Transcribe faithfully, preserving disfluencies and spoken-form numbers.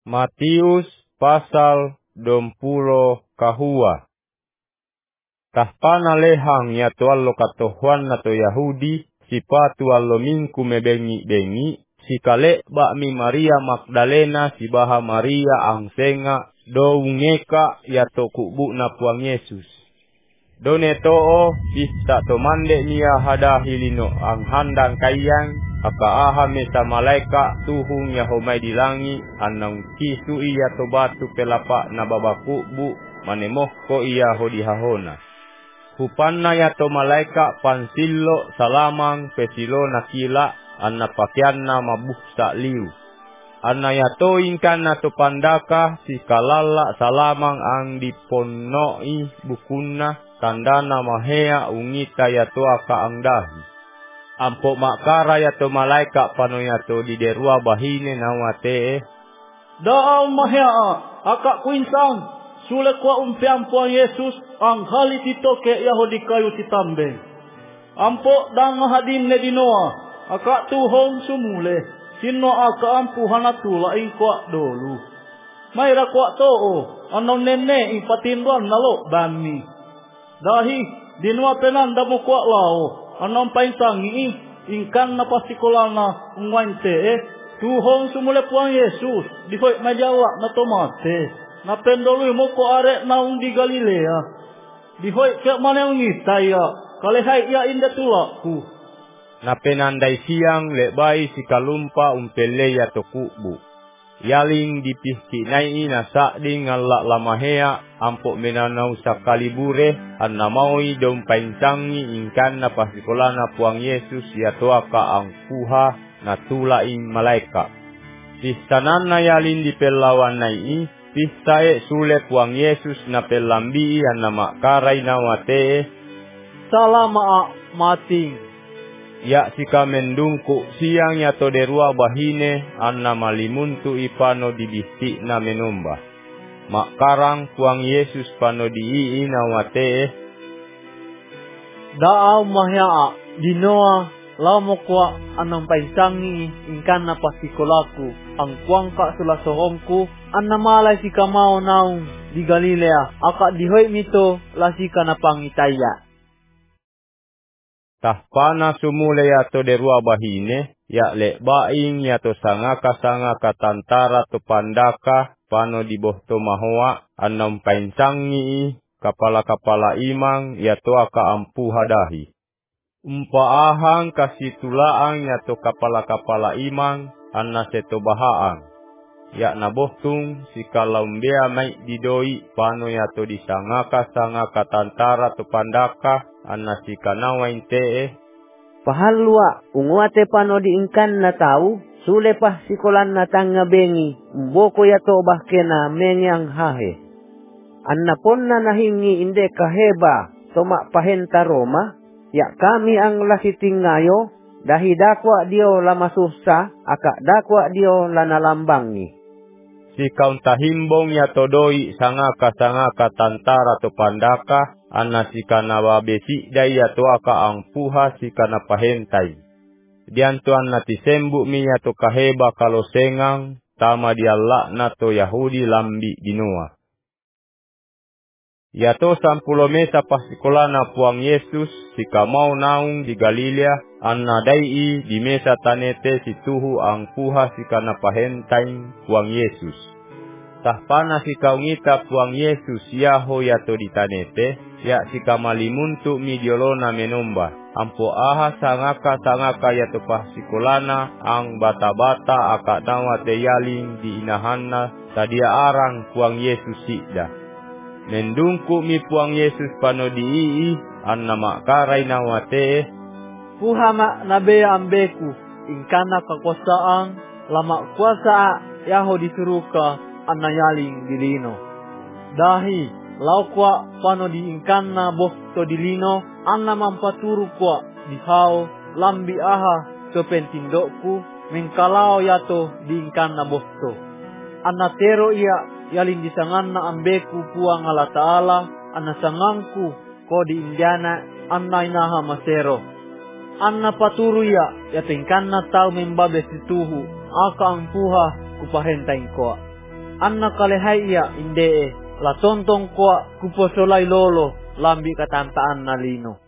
Matius pasal dompulo kahua. Tahpana lehang ya tuallo katohuan nato Yahudi sipatu allo mingku mebengi-bengi sikale bakmi Maria Magdalena sibaha Maria angsenga do ungeka ya to kubu na puang Yesus. Done too bisa to mande nia hada hilino ang handang kayang aka aha mesa malaika tuhung ya homai dilangi anang kisu iya to batu pelapa na babaku bu manemoh ko iya hodi hahona. Hupanna ya to malaika pansillo salamang pesilo nakila anna pakianna mabuh sa liu. Anna ya to ingkan na to pandaka si kalala salamang ang diponnoi bukunna tandana mahea ungita ya to aka angdahi. Ampo makara ya to malaika pano ya to di derua bahine nawate. Daal mahea aka kuinsang sule kwa umpe ampo Yesus ang hali titoke Yahudi kayu titambe. Ampo dang hadin ne dinoa aka tuhong sumule sino aka ampu hanatula ing kwa dolu. Maira kwa too anon nene ing patinduan nalo bami. Dahi dinua penanda mo kwa lao anon paintangi ingkan na pasikolana ungwante eh tuhong sumule puang Yesus dihoy majala na tomate na pendolu mo ko are naung di Galilea dihoy ke mana ngitaya kalehai ya inda tulaku na penandai siang lebai sikalumpa umpele ya tokubu yaling dipihki nai na sakding ngalla lamahea ampok menanau sakalibure anna maui dom painsangi ingkan na pasikolana puang Yesus ya toaka ang puha na tula ing malaika. Sistanan na yalin di pelawan nai sistae sule puang Yesus na pelambi anna makaray na wate salama mating. Ya sika mendungku siang ya to derua bahine anna malimuntu ipano dibihti na menomba. Makarang puang Yesus pano diii na wate. Daaw mahya dinoa lamo kwa anang paisangi ingkan na pasikolaku ang kuang ka sulasohongku anna malay sika mao naung di Galilea aka dihoy mito lasika na pangitaya. Tahpana sumule ya to derua bahine ya le baing ya to sangaka sangaka tantara to pandaka pano di bohto mahoa anam painsangi kapala-kapala imang ya to aka ampu hadahi. Umpa ahang kasitulaang ya to kapala-kapala imang anna seto bahaang. Ya nabohtung sikalaambea mai didoi pano ya to disangaka sangaka tantara to pandaka anna sikanawa inte pahalwa unguate pano diingkan na tau sule pah sikolan na tanga bengi mboko ya to bahkena menyang hahe anna ponna nahingi inde kaheba tomak pahenta Roma ya kami ang lasiting ngayo dahi dakwa dio lama susah akak dakwa dio lana lambangi. Si kaun tahimbong ya todoi sangaka sangaka tantara to pandaka anna sikana wabesi daya to aka ang puha sikana pahentai. Diantuan na tisembu miya to kaheba kalau sengang tama dialla na to Yahudi lambi dinua. Ya to sampulo mesa pasikolana puang Yesus sika mau naung di Galilea anna dai di mesa tanete situhu ang puha sikana pahentai puang Yesus. Tahpana sika ungita puang Yesus yaho ya to di tanete ya sika malimuntu midiolona menomba ampo aha sangaka sangaka ya to pasikolana ang bata-bata aka nawa te yaling di inahanna sadia arang puang Yesus sikda. Mendungku mi puang Yesus pano diii anna makaray na wate puha mak nabe ambeku ingkana kakuasaang lama kuasa yaho disuruka anna yaling dilino dahi lau kwa pano diingkana bohto dilino anna mampaturu kwa dihau lambi aha kepentindokku mengkalao yato diingkana bohto anna tero iya yalin disangan na ambeku puang ala ta'ala anna sangangku ko di Indiana anna inaha masero anna paturu ya yatingkan na tau membabe situhu aka ang puha kupahentain ko anna kalehaiya indee la tontong kwa kuposolai lolo lambi katantaan na lino.